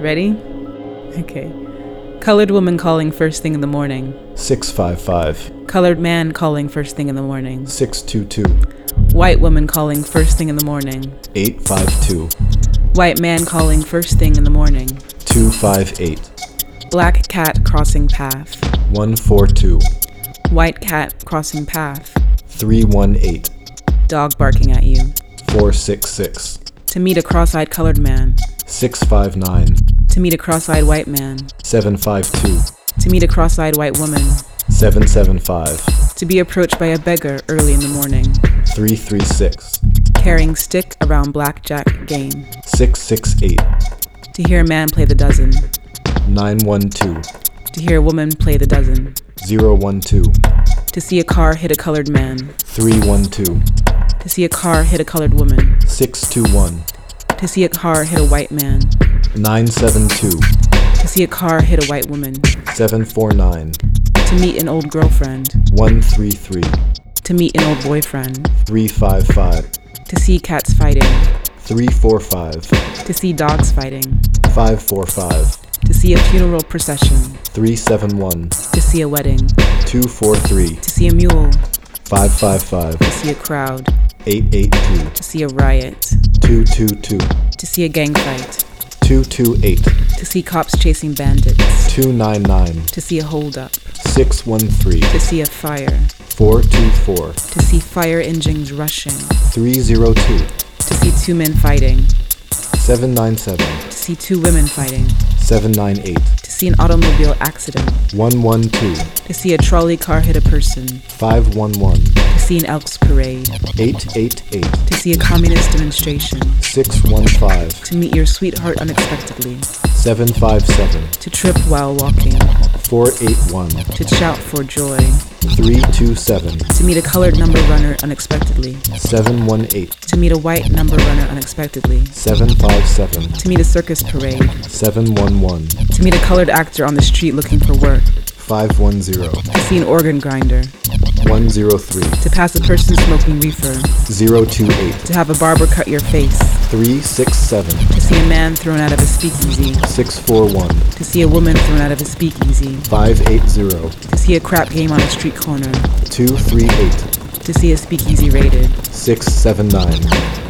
Ready? Okay. Colored woman calling first thing in the morning. 655. Colored man calling first thing in the morning. 622. White woman calling first thing in the morning. 852. White man calling first thing in the morning. 258. Black cat crossing path. 142. White cat crossing path. 318. Dog barking at you. 466. To meet a cross-eyed colored man. 659. To meet a cross-eyed white man. 752. To meet a cross-eyed white woman. 775. To be approached by a beggar early in the morning. 336. Carrying stick around blackjack game. 668. To hear a man play the dozen. 912. To hear a woman play the dozen. 012. To see a car hit a colored man. 312. To see a car hit a colored woman. 621. To see a car hit a white man. 972. To see a car hit a white woman. 749. To meet an old girlfriend. 133. To meet an old boyfriend. 355. To see cats fighting. 345. To see dogs fighting. 545. To see a funeral procession. 371. To see a wedding. 243. To see a mule. 555. To see a crowd. 882. To see a riot. 222. To see a gang fight. 228. To see cops chasing bandits. 299. To see a holdup. 613. To see a fire. 424. To see fire engines rushing. 302. To see two men fighting. 797. To see two women fighting. 798. To see an automobile accident. 112. To see a trolley car hit a person. 511. To see an Elks parade. 888. To see a communist demonstration. 615. To meet your sweetheart unexpectedly. 757. To trip while walking. 481. To shout for joy. 327. To meet a colored number runner unexpectedly. 718. To meet a white number runner unexpectedly. 757. To meet a circus parade. 711. To meet a colored actor on the street looking for work. 510. To see an organ grinder. 103. To pass a person smoking reefer. 028. To have a barber cut your face. 367. To see a man thrown out of a speakeasy. 641. To see a woman thrown out of a speakeasy. 580. To see a crap game on a street corner. 238. To see a speakeasy raided. 679.